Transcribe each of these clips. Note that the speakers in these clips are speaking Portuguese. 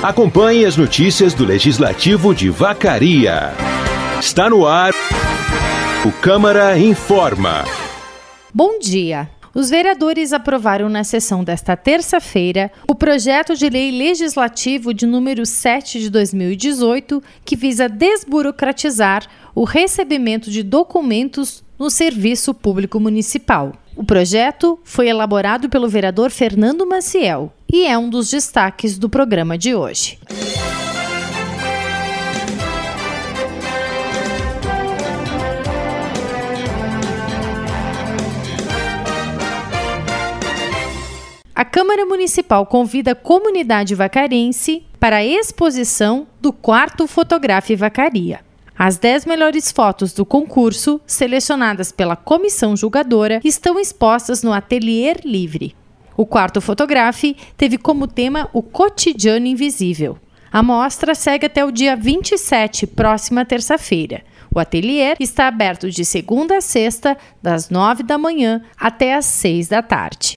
Acompanhe as notícias do Legislativo de Vacaria. Está no ar o Câmara Informa. Bom dia. Os vereadores aprovaram na sessão desta terça-feira o projeto de lei legislativo de número 7 de 2018, que visa desburocratizar o recebimento de documentos no Serviço Público Municipal. O projeto foi elaborado pelo vereador Fernando Maciel e é um dos destaques do programa de hoje. A Câmara Municipal convida a comunidade vacarense para a exposição do quarto Fotografe Vacaria. As 10 melhores fotos do concurso, selecionadas pela comissão julgadora, estão expostas no Ateliê Livre. O quarto Fotografe teve como tema o cotidiano invisível. A mostra segue até o dia 27, próxima terça-feira. O ateliê está aberto de segunda a sexta, das 9 da manhã até às 6 da tarde.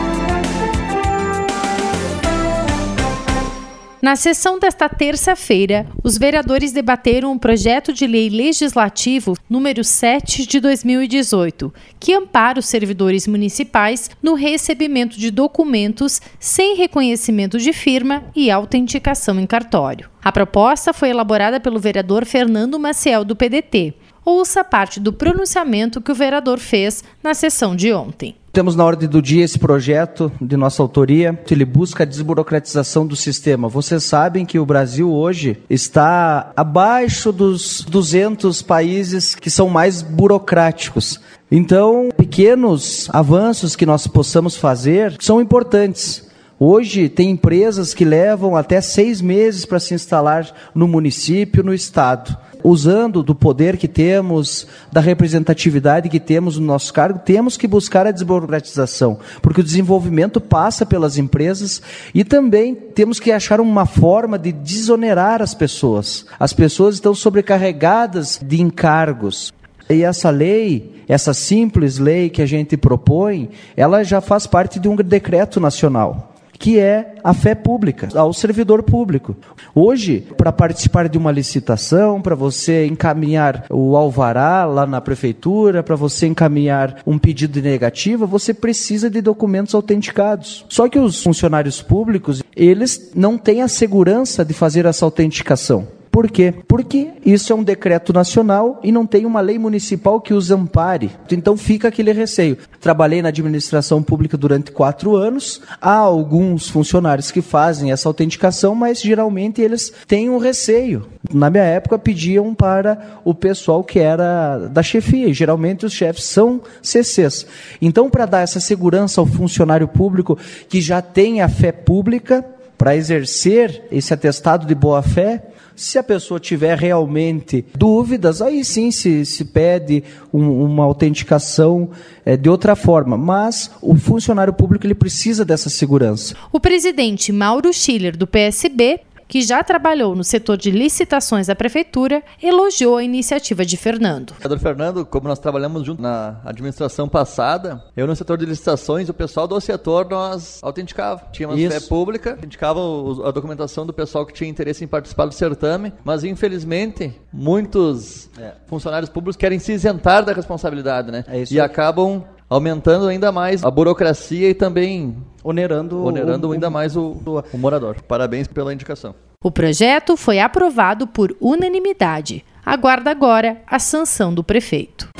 Na sessão desta terça-feira, os vereadores debateram um projeto de lei legislativo número 7 de 2018, que ampara os servidores municipais no recebimento de documentos sem reconhecimento de firma e autenticação em cartório. A proposta foi elaborada pelo vereador Fernando Maciel, do PDT. Ouça parte do pronunciamento que o vereador fez na sessão de ontem. Temos na ordem do dia esse projeto de nossa autoria. Ele busca a desburocratização do sistema. Vocês sabem que o Brasil hoje está abaixo dos 200 países que são mais burocráticos. Então, pequenos avanços que nós possamos fazer são importantes. Hoje tem empresas que levam até 6 meses para se instalar no município, no estado. Usando do poder que temos, da representatividade que temos no nosso cargo, temos que buscar a desburocratização, porque o desenvolvimento passa pelas empresas e também temos que achar uma forma de desonerar as pessoas. As pessoas estão sobrecarregadas de encargos. E essa lei, essa simples lei que a gente propõe, ela já faz parte de um decreto nacional, que é a fé pública, ao servidor público. Hoje, para participar de uma licitação, para você encaminhar o alvará lá na prefeitura, para você encaminhar um pedido de negativa, você precisa de documentos autenticados. Só que os funcionários públicos, eles não têm a segurança de fazer essa autenticação. Por quê? Porque isso é um decreto nacional e não tem uma lei municipal que os ampare. Então fica aquele receio. Trabalhei na administração pública durante 4 anos. Há alguns funcionários que fazem essa autenticação, mas geralmente eles têm um receio. Na minha época pediam para o pessoal que era da chefia. E geralmente os chefes são CCs. Então, para dar essa segurança ao funcionário público que já tem a fé pública, para exercer esse atestado de boa-fé, se a pessoa tiver realmente dúvidas, aí sim se pede uma autenticação de outra forma. Mas o funcionário público ele precisa dessa segurança. O presidente Mauro Schiller, do PSB, que já trabalhou no setor de licitações da prefeitura, elogiou a iniciativa de Fernando. Vereador Fernando, como nós trabalhamos junto na administração passada, eu no setor de licitações, o pessoal do setor nós autenticava. Tínhamos fé pública, autenticava a documentação do pessoal que tinha interesse em participar do certame, mas infelizmente muitos funcionários públicos querem se isentar da responsabilidade, né? E acabam aumentando ainda mais a burocracia e também onerando ainda mais o morador. Parabéns pela indicação. O projeto foi aprovado por unanimidade. Aguarda agora a sanção do prefeito.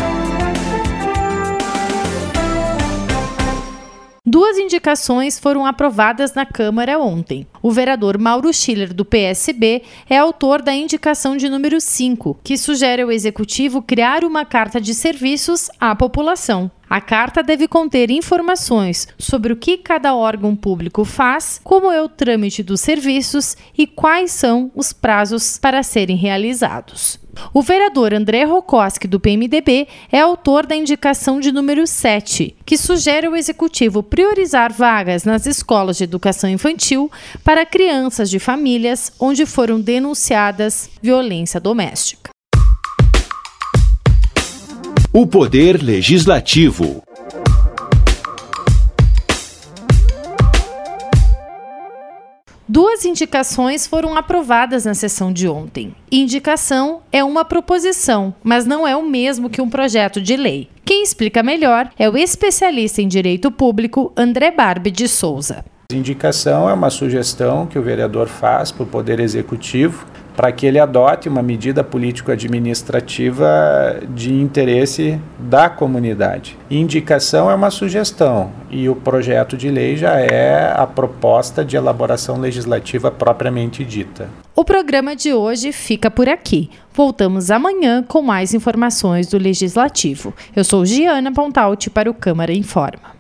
2 indicações foram aprovadas na Câmara ontem. O vereador Mauro Schiller, do PSB, é autor da indicação de número 5, que sugere ao Executivo criar uma carta de serviços à população. A carta deve conter informações sobre o que cada órgão público faz, como é o trâmite dos serviços e quais são os prazos para serem realizados. O vereador André Rokoski, do PMDB, é autor da indicação de número 7, que sugere ao Executivo priorizar vagas nas escolas de educação infantil para crianças de famílias onde foram denunciadas violência doméstica. O Poder Legislativo. 2 indicações foram aprovadas na sessão de ontem. Indicação é uma proposição, mas não é o mesmo que um projeto de lei. Quem explica melhor é o especialista em direito público André Barbe de Souza. Indicação é uma sugestão que o vereador faz para o Poder Executivo para que ele adote uma medida político-administrativa de interesse da comunidade. Indicação é uma sugestão e o projeto de lei já é a proposta de elaboração legislativa propriamente dita. O programa de hoje fica por aqui. Voltamos amanhã com mais informações do Legislativo. Eu sou Giana Pontalti para o Câmara Informa.